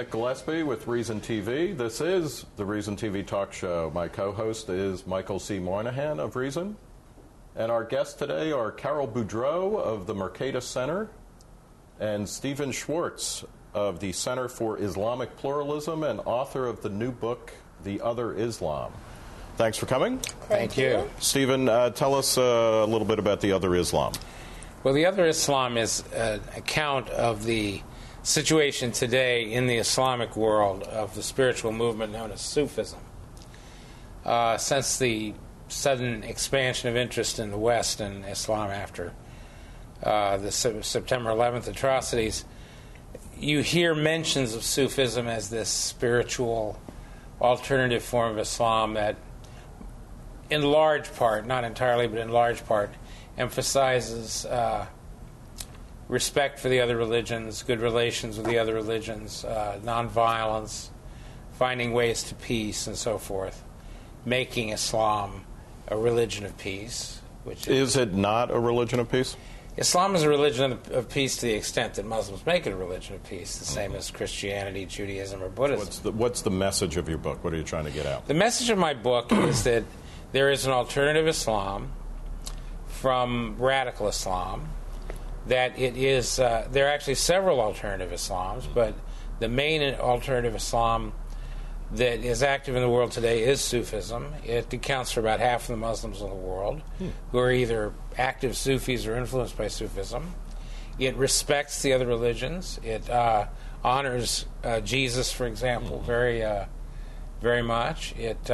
Nick Gillespie with Reason TV. This is the Reason TV talk show. My co-host is Michael C. Moynihan of Reason. And our guests today are Carol Boudreau of the Mercatus Center and Stephen Schwartz of the Center for Islamic Pluralism and author of the new book, The Other Islam. Thanks for coming. Thank you. Stephen, tell us a little bit about The Other Islam. Well, The Other Islam is an account of the situation today in the Islamic world of the spiritual movement known as Sufism. Since the sudden expansion of interest in the West and Islam after the September 11th atrocities, you hear mentions of Sufism as this spiritual alternative form of Islam that in large part, not entirely, but in large part, emphasizes respect for the other religions, good relations with the other religions, nonviolence, finding ways to peace, and so forth, making Islam a religion of peace. Which is it not a religion of peace? Islam is a religion of peace to the extent that Muslims make it a religion of peace, the same as Christianity, Judaism, or Buddhism. What's the message of your book? What are you trying to get out? The message of my book is that there is an alternative Islam from radical Islam, that it is, there are actually several alternative Islams, but the main alternative Islam that is active in the world today is Sufism. It accounts for about half of the Muslims in the world who are either active Sufis or influenced by Sufism. It respects the other religions. It honors Jesus, for example, very much. It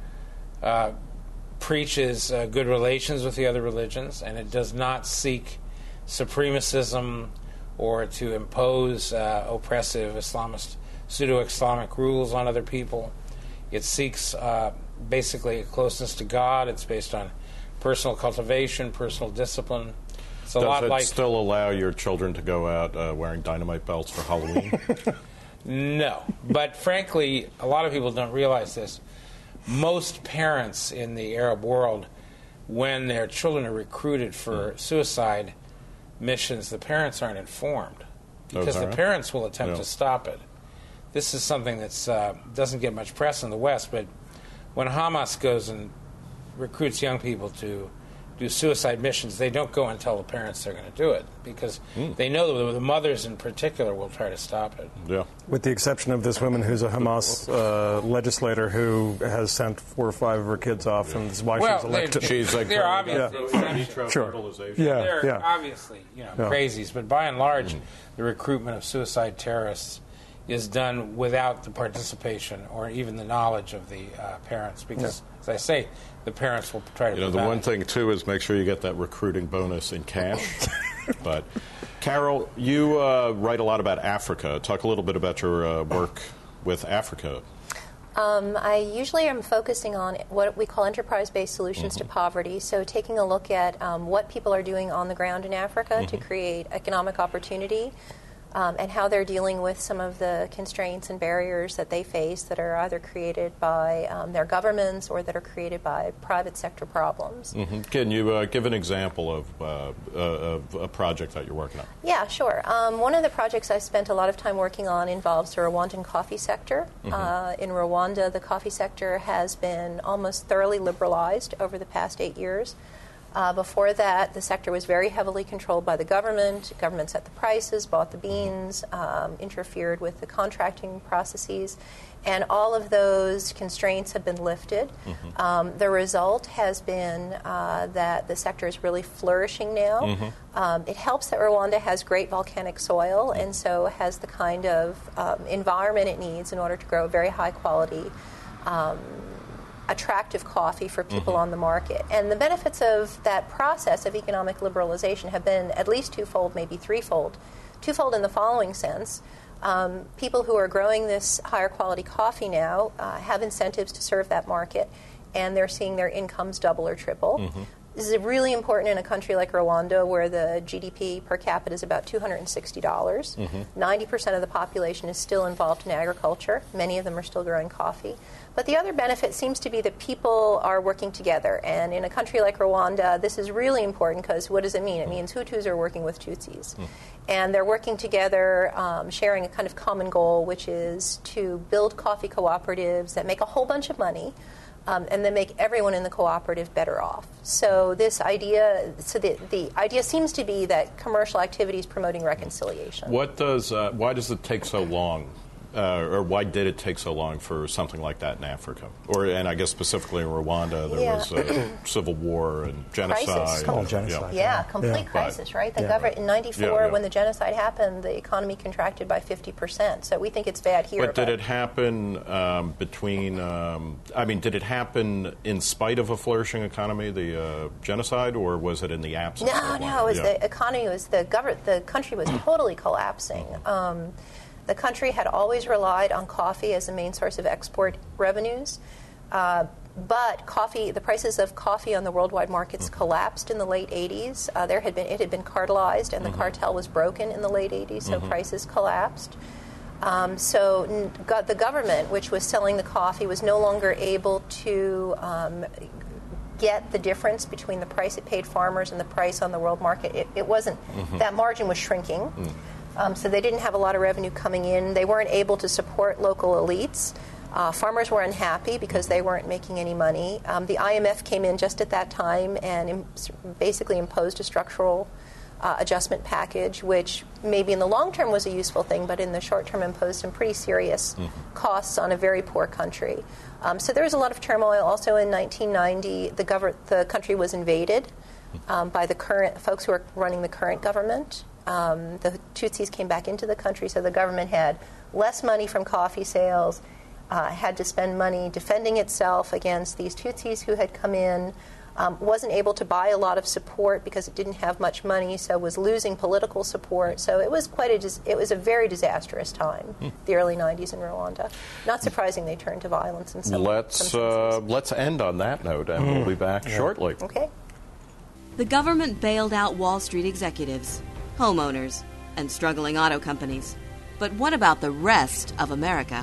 preaches good relations with the other religions, and it does not seek supremacism or to impose oppressive Islamist, pseudo-Islamic rules on other people. It seeks basically a closeness to God. It's based on personal cultivation, personal discipline. It's a lot like. Does it still allow your children to go out wearing dynamite belts for Halloween? No. But frankly, a lot of people don't realize this. Most parents in the Arab world, when their children are recruited for suicide missions, the parents aren't informed because the parents will attempt to stop it. This is something that doesn't get much press in the West, but when Hamas goes and recruits young people to do suicide missions, they don't go and tell the parents they're going to do it because they know that the mothers in particular will try to stop it. Yeah. With the exception of this woman who's a Hamas legislator who has sent 4 or 5 of her kids off, and this is why she's elected. She's like they're obviously Sure. They're obviously crazies, but by and large, the recruitment of suicide terrorists is done without the participation or even the knowledge of the parents because, as I say, the parents will try to the one thing, too, is make sure you get that recruiting bonus in cash. But, Carol, you write a lot about Africa. Talk a little bit about your work with Africa. I usually am focusing on what we call enterprise-based solutions to poverty, so taking a look at what people are doing on the ground in Africa to create economic opportunity, and how they're dealing with some of the constraints and barriers that they face that are either created by their governments or that are created by private sector problems. Can you give an example of a project that you're working on? Yeah, sure. One of the projects I spent a lot of time working on involves the Rwandan coffee sector. In Rwanda, the coffee sector has been almost thoroughly liberalized over the past 8 years. Before that, the sector was very heavily controlled by the government. Government set the prices, bought the beans, interfered with the contracting processes, and all of those constraints have been lifted. The result has been that the sector is really flourishing now. It helps that Rwanda has great volcanic soil and so has the kind of environment it needs in order to grow very high quality attractive coffee for people on the market. And the benefits of that process of economic liberalization have been at least twofold, maybe threefold. Twofold in the following sense. People who are growing this higher quality coffee now have incentives to serve that market, and they're seeing their incomes double or triple. This is really important in a country like Rwanda, where the GDP per capita is about $260. 90% of the population is still involved in agriculture. Many of them are still growing coffee. But the other benefit seems to be that people are working together. And in a country like Rwanda, this is really important because what does it mean? It means Hutus are working with Tutsis. And they're working together, sharing a kind of common goal, which is to build coffee cooperatives that make a whole bunch of money. And then make everyone in the cooperative better off. So this idea, the idea seems to be that commercial activity is promoting reconciliation. Why does it take so long, or why did it take so long for something like that in Africa? And I guess specifically in Rwanda, there was a civil war and genocide. Crisis. Complete crisis, right? The government in '94, when the genocide happened, the economy contracted by 50%. So we think it's bad here. But did it happen did it happen in spite of a flourishing economy, the genocide, or was it in the absence? No. The economy was the country was totally collapsing. The country had always relied on coffee as the main source of export revenues, but the prices of coffee on the worldwide markets collapsed in the late 80s. It had been cartelized, and the cartel was broken in the late 80s, so prices collapsed. So the government, which was selling the coffee, was no longer able to get the difference between the price it paid farmers and the price on the world market. It wasn't, that margin was shrinking. So they didn't have a lot of revenue coming in. They weren't able to support local elites. Farmers were unhappy because they weren't making any money. The IMF came in just at that time and basically imposed a structural adjustment package, which maybe in the long term was a useful thing, but in the short term imposed some pretty serious costs on a very poor country. So there was a lot of turmoil. Also in 1990, the country was invaded by the current folks who are running the current government. The Tutsis came back into the country, so the government had less money from coffee sales, had to spend money defending itself against these Tutsis who had come in, wasn't able to buy a lot of support because it didn't have much money, so was losing political support. So it was a very disastrous time, the early 90s in Rwanda. Not surprising they turned to violence in some Let's end on that note, and we'll be back shortly. Okay. The government bailed out Wall Street executives, homeowners, and struggling auto companies. But what about the rest of America?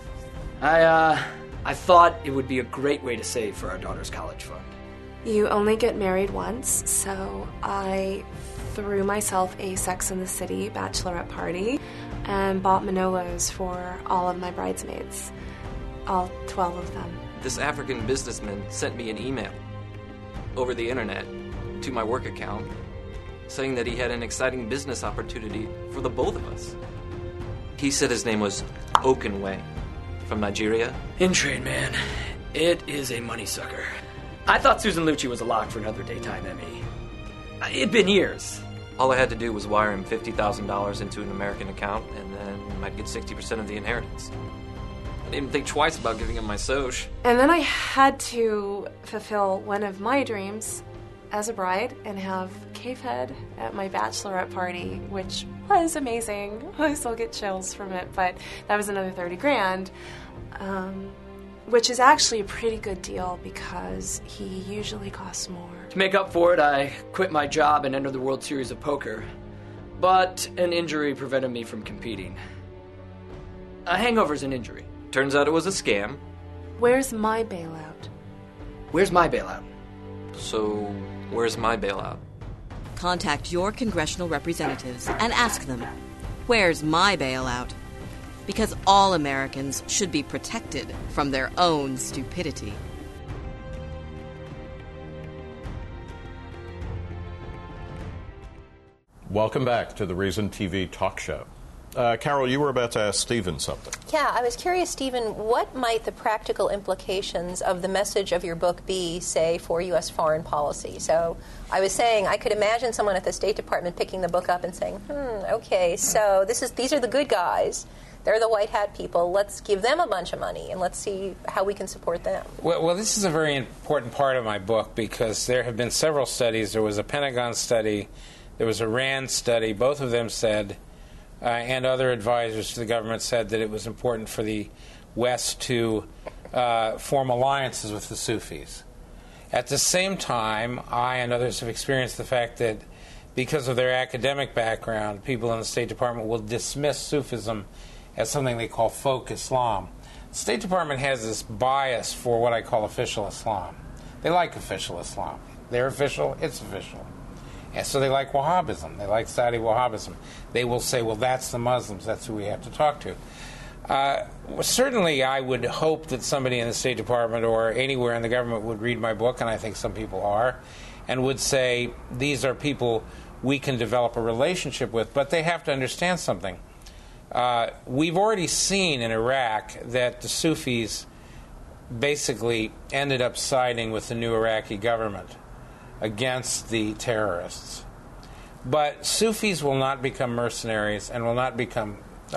I thought it would be a great way to save for our daughter's college fund. You only get married once, so I threw myself a Sex and the City bachelorette party and bought Manolos for all of my bridesmaids, all 12 of them. This African businessman sent me an email over the internet to my work account saying that he had an exciting business opportunity for the both of us. He said his name was Okenwe from Nigeria. In trade, man. It is a money sucker. I thought Susan Lucci was a lock for another daytime Emmy. It'd been years. All I had to do was wire him $50,000 into an American account, and then I'd get 60% of the inheritance. I didn't think twice about giving him my Soch. And then I had to fulfill one of my dreams as a bride and have K-Fed at my bachelorette party, which was amazing. I still get chills from it, but that was another $30,000, which is actually a pretty good deal because he usually costs more. To make up for it, I quit my job and entered the World Series of Poker, but an injury prevented me from competing. A hangover's an injury. Turns out it was a scam. Where's my bailout? Where's my bailout? So, where's my bailout? Contact your congressional representatives and ask them, where's my bailout? Because all Americans should be protected from their own stupidity. Welcome back to the Reason TV talk show. Carol, you were about to ask Stephen something. Yeah, I was curious, Stephen, what might the practical implications of the message of your book be, say, for U.S. foreign policy? So I was saying I could imagine someone at the State Department picking the book up and saying, okay, so these are the good guys. They're the white hat people. Let's give them a bunch of money, and let's see how we can support them. Well, this is a very important part of my book because there have been several studies. There was a Pentagon study. There was a RAND study. Both of them said, and other advisors to the government said, that it was important for the West to form alliances with the Sufis. At the same time, I and others have experienced the fact that because of their academic background, people in the State Department will dismiss Sufism as something they call folk Islam. The State Department has this bias for what I call official Islam. They like official Islam. They're official, it's official. And so they like Wahhabism. They like Saudi Wahhabism. They will say, well, that's the Muslims. That's who we have to talk to. Certainly, I would hope that somebody in the State Department or anywhere in the government would read my book, and I think some people are, and would say, these are people we can develop a relationship with, but they have to understand something. We've already seen in Iraq that the Sufis basically ended up siding with the new Iraqi government against the terrorists. But Sufis will not become mercenaries and will not become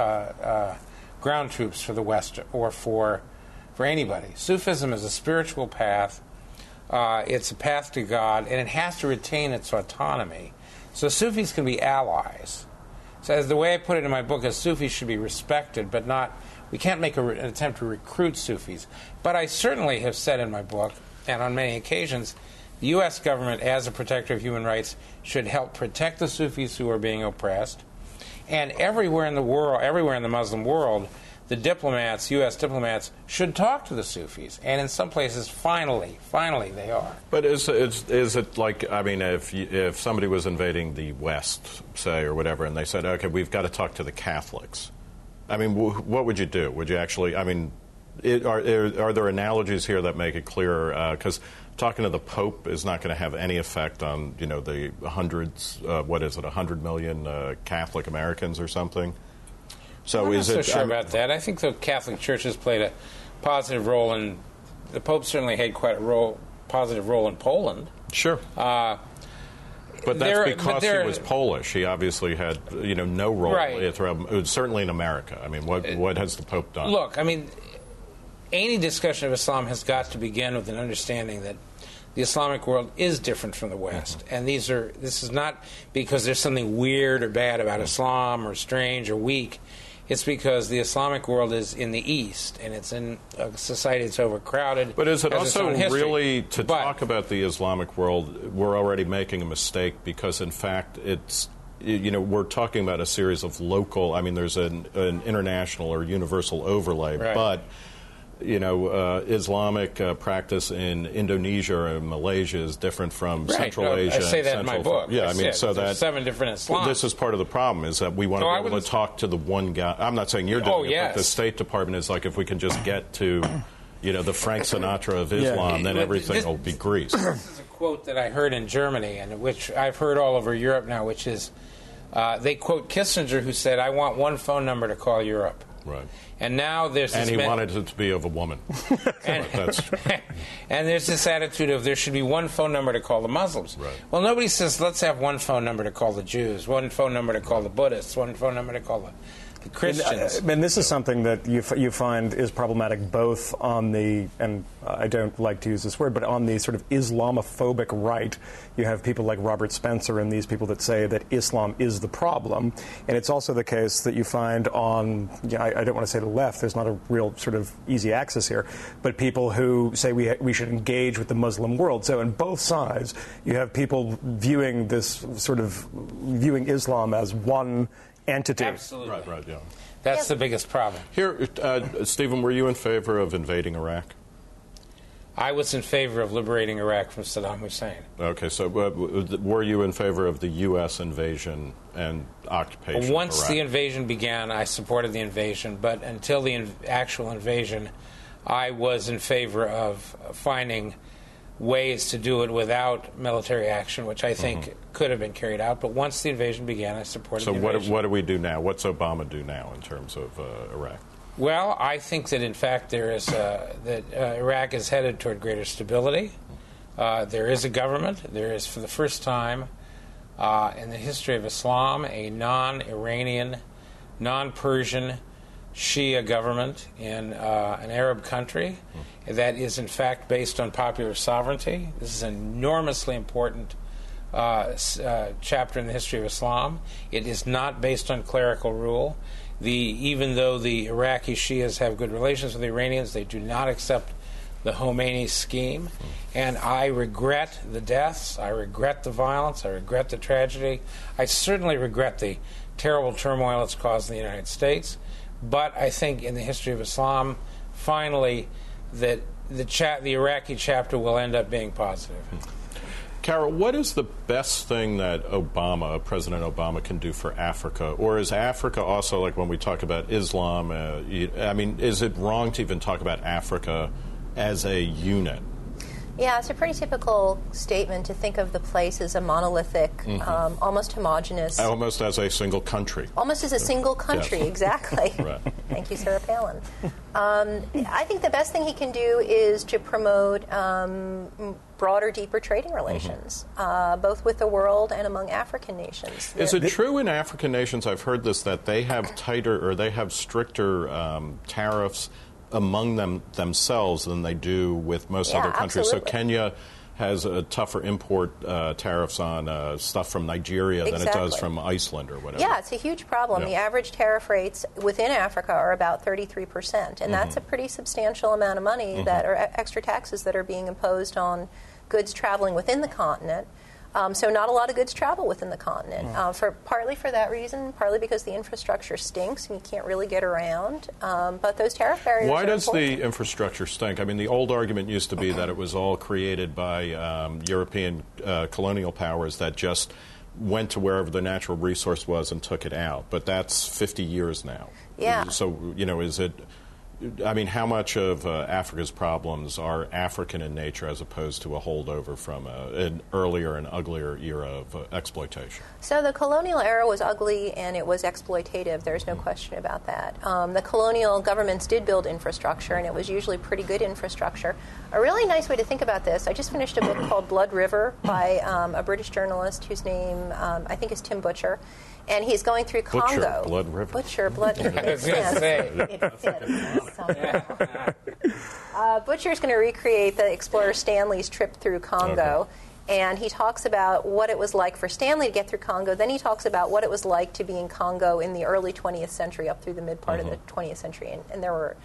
ground troops for the West or for anybody. Sufism is a spiritual path. It's a path to God, and it has to retain its autonomy. So Sufis can be allies. So as the way I put it in my book is Sufis should be respected, but not, we can't make an attempt to recruit Sufis. But I certainly have said in my book, and on many occasions, the U.S. government, as a protector of human rights, should help protect the Sufis who are being oppressed. And everywhere in the world, everywhere in the Muslim world, the diplomats, U.S. diplomats, should talk to the Sufis. And in some places, finally they are. But is it like, I mean, if somebody was invading the West, say, or whatever, and they said, okay, we've got to talk to the Catholics, I mean, what would you do? Would you actually, I mean, are there analogies here that make it clearer? Because talking to the Pope is not going to have any effect on, you know, the hundreds, 100 million Catholic Americans or something? So I'm is not it? So sure about that. I think the Catholic Church has played a positive role, and the Pope certainly had quite a positive role in Poland. Sure. But that's because he was Polish. He obviously had, you know, no role. Right. Certainly in America. I mean, what has the Pope done? Look, I mean, any discussion of Islam has got to begin with an understanding that the Islamic world is different from the West. Mm-hmm. And this is not because there's something weird or bad about Islam or strange or weak. It's because the Islamic world is in the East, and it's in a society that's overcrowded. But is it also really, to talk about the Islamic world, we're already making a mistake because, in fact, it's, you know, we're talking about a series of local, I mean, there's an international or universal overlay, right. But, you know, Islamic practice in Indonesia and Malaysia is different from Central Asia. I say that in my book. Yeah, I mean, so there's 7 different Islams. This is part of the problem, is that we want to be able to talk to the one guy. I'm not saying you're doing it, but the State Department is like, if we can just get to, you know, the Frank Sinatra of Islam, then everything will be greased. This is a quote that I heard in Germany, and which I've heard all over Europe now, which is, they quote Kissinger, who said, "I want one phone number to call Europe." Right. And now there's this... And he wanted it to be of a woman. And there's this attitude of there should be one phone number to call the Muslims. Right. Well, nobody says, let's have one phone number to call the Jews, one phone number to call the Buddhists, one phone number to call the Christians. And this is something that you find is problematic both on the, and I don't like to use this word, but on the sort of Islamophobic right. You have people like Robert Spencer and these people that say that Islam is the problem. And it's also the case that you find on, I don't want to say the left, there's not a real sort of easy axis here, but people who say we should engage with the Muslim world. So on both sides, you have people viewing viewing Islam as one entity. Absolutely. Right, yeah. That's the biggest problem. Here, Stephen, were you in favor of invading Iraq? I was in favor of liberating Iraq from Saddam Hussein. Okay, so were you in favor of the U.S. invasion and occupation Once of Iraq? the invasion began, I supported the invasion, but until the actual invasion, I was in favor of finding ways to do it without military action, which I think could have been carried out. But once the invasion began, I supported the invasion. So what do we do now? What's Obama do now in terms of Iraq? Well, I think that, in fact, there is Iraq is headed toward greater stability. There is a government. There is, for the first time in the history of Islam, a non-Iranian, non-Persian Shia government in an Arab country that is, in fact, based on popular sovereignty. This is an enormously important chapter in the history of Islam. It is not based on clerical rule. Even though the Iraqi Shias have good relations with the Iranians, they do not accept the Khomeini scheme. And I regret the deaths, I regret the violence, I regret the tragedy. I certainly regret the terrible turmoil it's caused in the United States. But I think in the history of Islam, finally, that the Iraqi chapter will end up being positive. Carol, what is the best thing that President Obama, can do for Africa? Or is Africa also, like when we talk about Islam, is it wrong to even talk about Africa as a unit? Yeah, it's a pretty typical statement to think of the place as a monolithic, almost homogenous. Almost as a single country. Almost as a single country, yes. Exactly. Right. Thank you, Sarah Palin. I think the best thing he can do is to promote broader, deeper trading relations, both with the world and among African nations. Is it true in African nations, I've heard this, that they have tighter or they have stricter tariffs among themselves than they do with most other countries? Absolutely. So Kenya has a tougher import tariffs on stuff from Nigeria than it does from Iceland or whatever. Yeah, it's a huge problem. Yeah. The average tariff rates within Africa are about 33%, and that's a pretty substantial amount of money that are extra taxes that are being imposed on goods traveling within the continent. So not a lot of goods travel within the continent, partly for that reason, partly because the infrastructure stinks and you can't really get around. But those tariff barriers Why does important. the infrastructure stink? I mean, the old argument used to be that it was all created by European colonial powers that just went to wherever the natural resource was and took it out. But that's 50 years now. Yeah. So, is it... I mean, how much of Africa's problems are African in nature as opposed to a holdover from an earlier and uglier era of exploitation? So the colonial era was ugly and it was exploitative. There's no question about that. The colonial governments did build infrastructure, and it was usually pretty good infrastructure. A really nice way to think about this, I just finished a book called Blood River by a British journalist whose name I think is Tim Butcher. And he's going through Congo. Butcher, Blood River. Butcher, Blood River. I was going to say. Butcher's going to recreate the explorer Stanley's trip through Congo. Okay. And he talks about what it was like for Stanley to get through Congo. Then he talks about what it was like to be in Congo in the early 20th century, up through the mid part of the 20th century. And there were...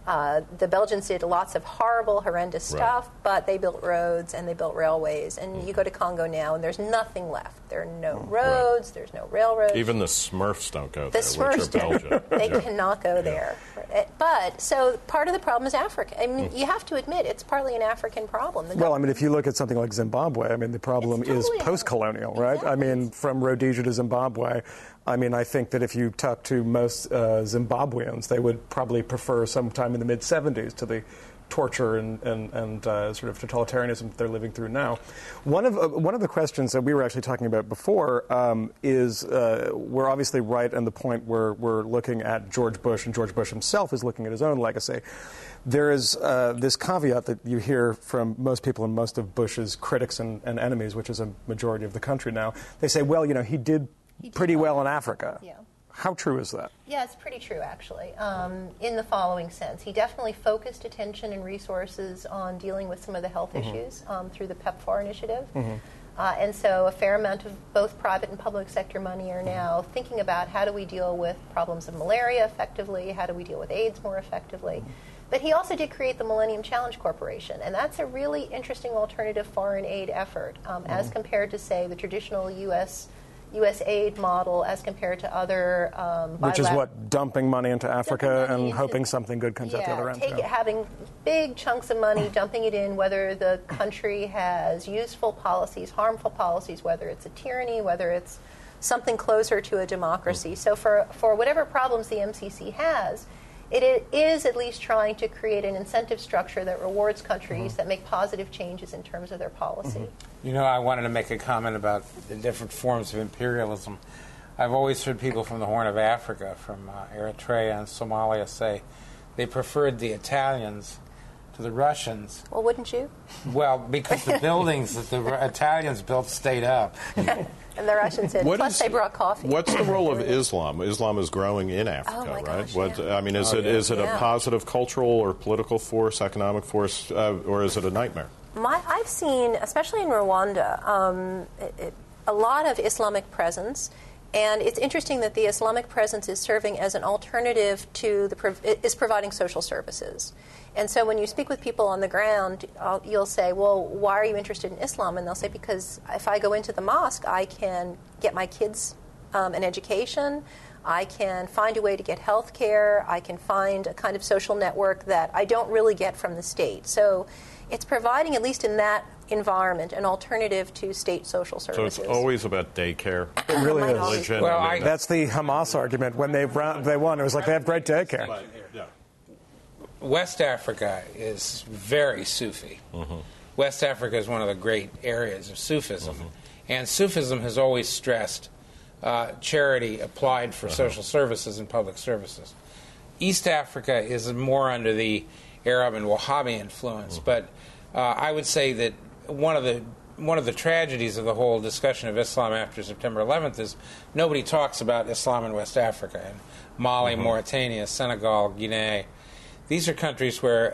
the Belgians did lots of horrible, horrendous stuff, but they built roads and they built railways. And you go to Congo now, and there's nothing left. There are no roads. There's no railroads. Even the Smurfs don't go there, Smurfs which are Belgian. They cannot go there. But, so part of the problem is Africa. I mean, you have to admit, it's partly an African problem. If you look at something like Zimbabwe, I mean, the problem is post-colonial, right? Exactly. I mean, from Rhodesia to Zimbabwe, I mean, I think that if you talk to most Zimbabweans, they would probably prefer sometime in the mid-'70s to the torture and sort of totalitarianism that they're living through now. One of the questions that we were actually talking about before is we're obviously right on the point where we're looking at George Bush, and George Bush himself is looking at his own legacy. There is this caveat that you hear from most people and most of Bush's critics and enemies, which is a majority of the country now. They say, well, he did pretty well in Africa. Yeah. How true is that? Yeah, it's pretty true, actually, in the following sense. He definitely focused attention and resources on dealing with some of the health issues through the PEPFAR initiative. And so a fair amount of both private and public sector money are now thinking about how do we deal with problems of malaria effectively, how do we deal with AIDS more effectively. But he also did create the Millennium Challenge Corporation, and that's a really interesting alternative foreign aid effort as compared to, say, the traditional U.S. aid model as compared to other which is what, dumping money into Africa and hoping something good comes out the other end? Having big chunks of money, dumping it in, whether the country has useful policies, harmful policies, whether it's a tyranny, whether it's something closer to a democracy. So for whatever problems the MCC has, it is at least trying to create an incentive structure that rewards countries that make positive changes in terms of their policy. I wanted to make a comment about the different forms of imperialism. I've always heard people from the Horn of Africa, from Eritrea and Somalia, say they preferred the Italians to the Russians. Well, wouldn't you? Well, because the buildings that the Italians built stayed up. And the Russians did. Plus, they brought coffee. What's the role of Islam? Islam is growing in Africa, right? Gosh, yeah. I mean, is it a positive cultural or political force, economic force, or is it a nightmare? I've seen, especially in Rwanda, a lot of Islamic presence. And it's interesting that the Islamic presence is serving as an alternative to is providing social services. And so when you speak with people on the ground, you'll say, well, why are you interested in Islam? And they'll say, because if I go into the mosque, I can get my kids an education, I can find a way to get health care, I can find a kind of social network that I don't really get from the state. So it's providing, at least in that environment, an alternative to state social services. So it's always about daycare. It really is. Religion. Well, That's the Hamas argument. When they won, it was like they have great daycare. Yeah. West Africa is very Sufi. Mm-hmm. West Africa is one of the great areas of Sufism. And Sufism has always stressed charity applied for social services and public services. East Africa is more under the Arab and Wahhabi influence, but I would say that one of the tragedies of the whole discussion of Islam after September 11th is nobody talks about Islam in West Africa, and Mali, Mauritania, Senegal, Guinea. These are countries where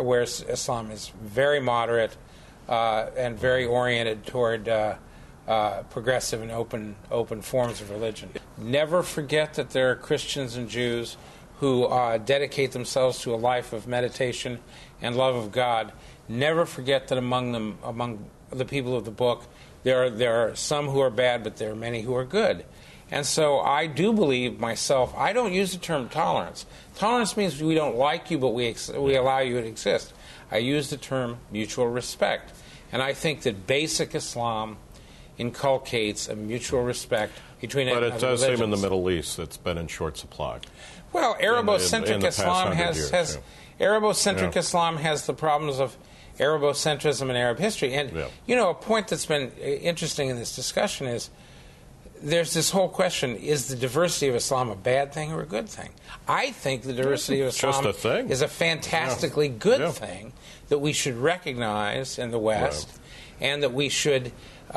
Islam is very moderate and very oriented toward progressive and open forms of religion. Never forget that there are Christians and Jews who dedicate themselves to a life of meditation and love of God. Never forget that among the people of the book, there are some who are bad, but there are many who are good. And so I do believe myself, I don't use the term tolerance. Tolerance means we don't like you, but we allow you to exist. I use the term mutual respect. And I think that basic Islam inculcates a mutual respect between But it does seem in the religions. Middle East it's been in short supply. Well, Arabocentric in the past Islam 100 years, Arabocentric Yeah. Islam has the problems of Arabocentrism in Arab history. And, a point that's been interesting in this discussion is there's this whole question, is the diversity of Islam a bad thing or a good thing? I think the diversity of Islam Just a thing. is a fantastically good thing that we should recognize in the West and that we should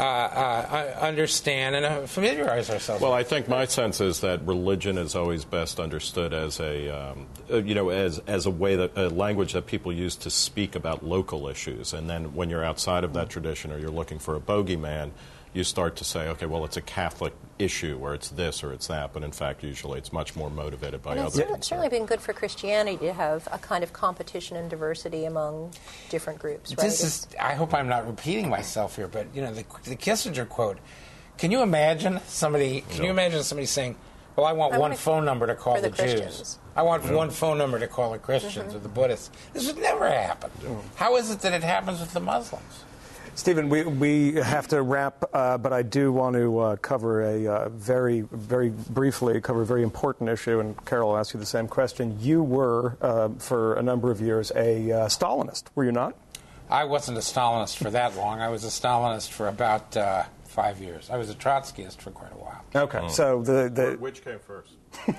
understand and familiarize ourselves Well, with. I think my sense is that religion is always best understood as a, as a way that a language that people use to speak about local issues. And then when you're outside of that tradition or you're looking for a bogeyman, you start to say, okay, well, it's a Catholic issue, or it's this, or it's that. But in fact, usually it's much more motivated by And other it's things. certainly been good for Christianity to have a kind of competition and diversity among different groups, right? I hope I'm not repeating myself here, but the Kissinger quote. Can you imagine somebody? Can you imagine somebody saying, "Well, I want one phone number to call for the Jews. Christians. I want one phone number to call the Christians or the Buddhists." This would never happen. How is it that it happens with the Muslims? Stephen, we have to wrap, but I do want to cover a very briefly cover a very important issue, and Carol will ask you the same question. You were, for a number of years, a Stalinist, were you not? I wasn't a Stalinist for that long. I was a Stalinist for about 5 years. I was a Trotskyist for quite a while. Okay, so Which came first?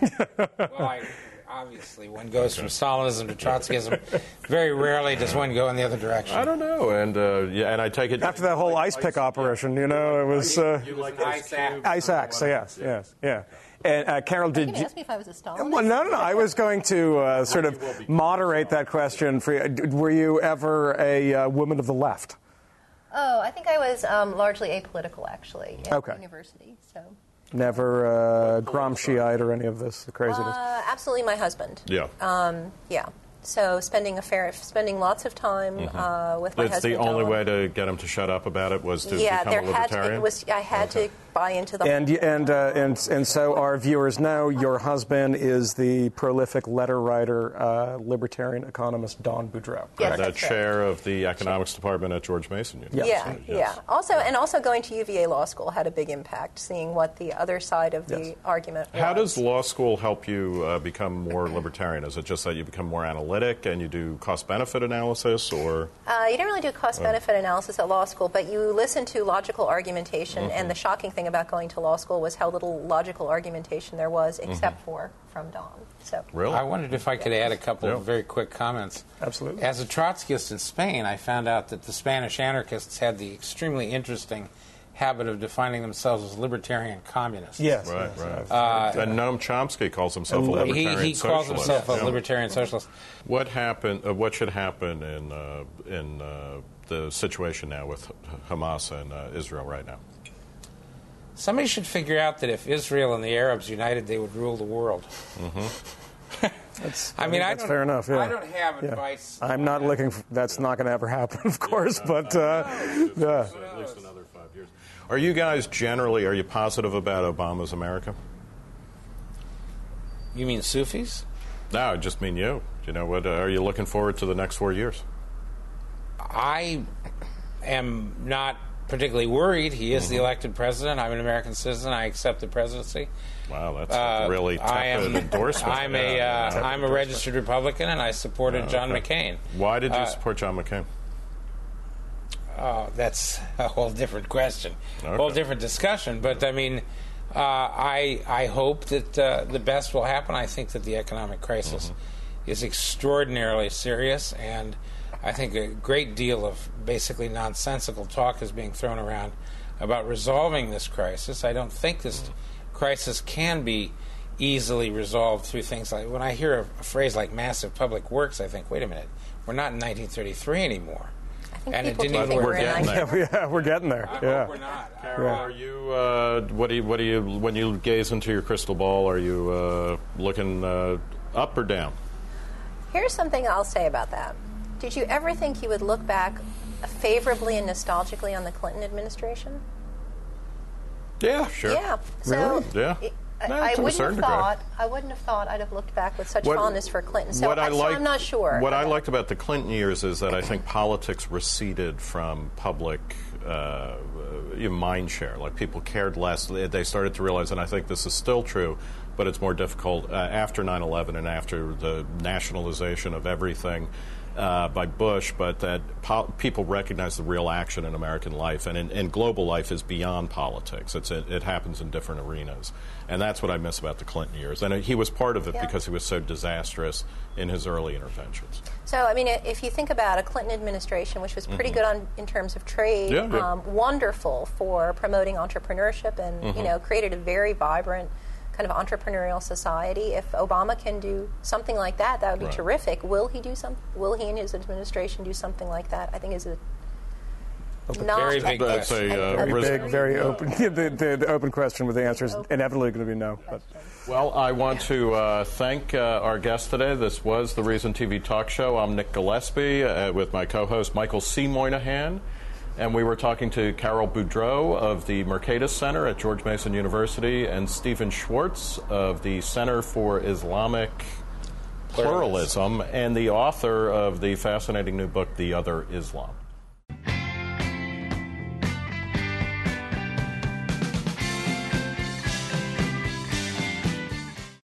Well, obviously, one goes from Stalinism to Trotskyism. Very rarely does one go in the other direction. I don't know, and and I take it after that whole ice pick operation, it was ice axe. Yes. And Carol, You can ask me if I was a Stalinist. Well, no. I was going to sort of moderate that question for you. Were you ever a woman of the left? Oh, I think I was largely apolitical, actually, at university. So Never Gramsciite or any of this craziness? absolutely, my husband. Yeah. Yeah. So spending lots of time with my husband. It's the only Don. way to get him to shut up about it was to become a libertarian? I had to buy into the And so our viewers know your husband is the prolific letter writer, libertarian economist Don Boudreau. Yes, The that's chair of the economics department at George Mason University. Yeah. Also going to UVA Law School had a big impact, seeing what the other side of the argument was. How does law school help you become more libertarian? Is it just that you become more analytic and you do cost-benefit analysis, or? You don't really do cost-benefit analysis at law school, but you listen to logical argumentation, and the shocking thing about going to law school was how little logical argumentation there was, except for from Don. So Really? I wondered if I could add a couple of very quick comments. Absolutely. As a Trotskyist in Spain, I found out that the Spanish anarchists had the extremely interesting habit of defining themselves as libertarian communists. Yes. Right. And Noam Chomsky calls himself a libertarian He calls socialist. himself a libertarian socialist. What should happen in the situation now with Hamas and Israel right now? somebody should figure out that if Israel and the Arabs united, they would rule the world. That's that's fair enough. Yeah. I don't have advice. I'm not looking. That's not going to ever happen, of course. But yeah. At least another 5 years. Are you guys generally? Are you positive about Obama's America? You mean Sufis? No, I just mean you. You know what? Are you looking forward to the next 4 years? I am not particularly worried. He is the elected president. I'm an American citizen. I accept the presidency. Wow, that's a really tepid endorsement. I'm a registered Republican, and I supported John McCain. Why did you support John McCain? That's a whole different question, a whole different discussion. But I mean, I hope that the best will happen. I think that the economic crisis is extraordinarily serious, and I think a great deal of basically nonsensical talk is being thrown around about resolving this crisis. I don't think this crisis can be easily resolved through things like, when I hear a phrase like massive public works, I think, wait a minute, we're not in 1933 anymore. And it didn't even we're getting there. Yeah, we're getting there. I hope we're not. Carol, are you? What do you? When you gaze into your crystal ball, are you looking up or down? Here's something I'll say about that. Did you ever think you would look back favorably and nostalgically on the Clinton administration? Yeah, sure. Yeah. So really? Yeah. I wouldn't have thought I'd have looked back with such fondness for Clinton. So, I'm not sure. What I liked about the Clinton years is that I think politics receded from public mind share. Like, people cared less. They started to realize, and I think this is still true, but it's more difficult after 9/11 and after the nationalization of everything by Bush, but that people recognize the real action in American life and in global life is beyond politics. It happens in different arenas. And that's what I miss about the Clinton years. And he was part of it because he was so disastrous in his early interventions. So, I mean, if you think about a Clinton administration, which was pretty good in terms of trade, wonderful for promoting entrepreneurship and, created a very vibrant kind of entrepreneurial society. If Obama can do something like that, that would be terrific. Will he and his administration do something like that? I think is a very big question. Very open. The open question with the answer is inevitably going to be no. But. Well, I want to thank our guest today. This was the Reason TV Talk Show. I'm Nick Gillespie with my co-host Michael C. Moynihan. And we were talking to Carol Boudreau of the Mercatus Center at George Mason University and Stephen Schwartz of the Center for Islamic Pluralism and the author of the fascinating new book, The Other Islam.